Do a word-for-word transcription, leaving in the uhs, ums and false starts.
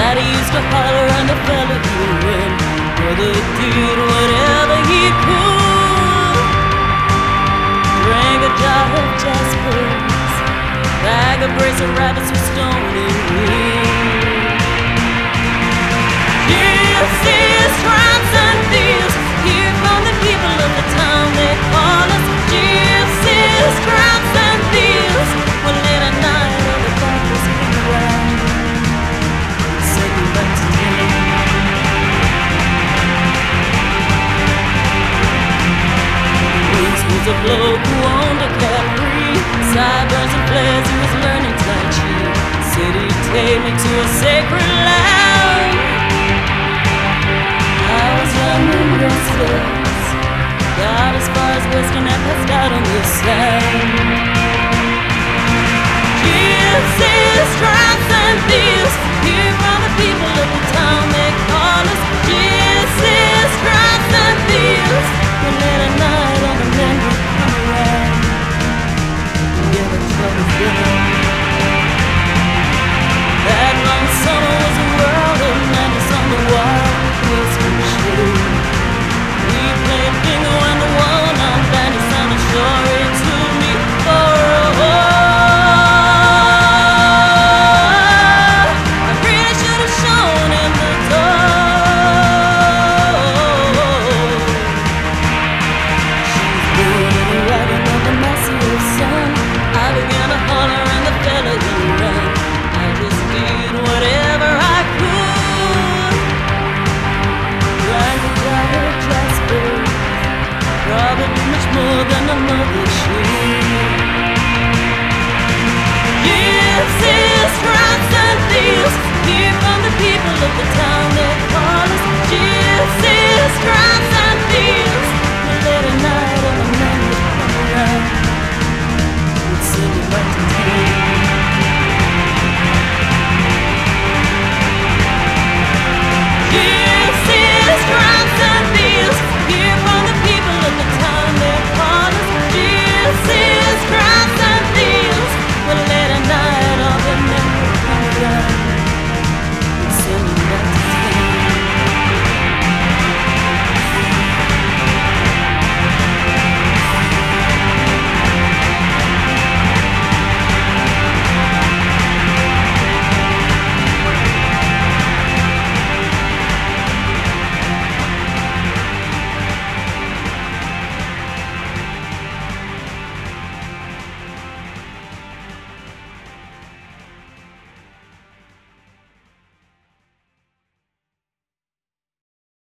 Daddy used to holler and the fella he win. Brother did whatever he could. Drank a jar of Jaspers, bag a brace of rabbits with stony wood. Gypsies, tramps and thieves, here from the people of the town they call us. Gypsies, tramps and thieves, when late at night all the darkness came around, said we went to dinner. Wings was a bloke who owned a Capri, sideburns and flares, he was learning Tai Chi. Said he'd take me to a sacred land. I was young and restless, got as far as Western and passed out on the sand. Gypsies, tramps and thieves, here from the people of the town they call us. Gypsies, tramps and thieves, when late at night all the men would come around and give us trouble dinner. That long summer was a world of madness on the wild western shore. We played bingo and the one-armed bandit sounded sure it took me for a walk. I really should have shown him the door. She was born in the wagon of a massive sun. I began to holler and the fella he ran. I just did whatever I could. Drank a jar of Jaspers, probably much more than a mother should. Gypsies, tramps and thieves, here from the people of the town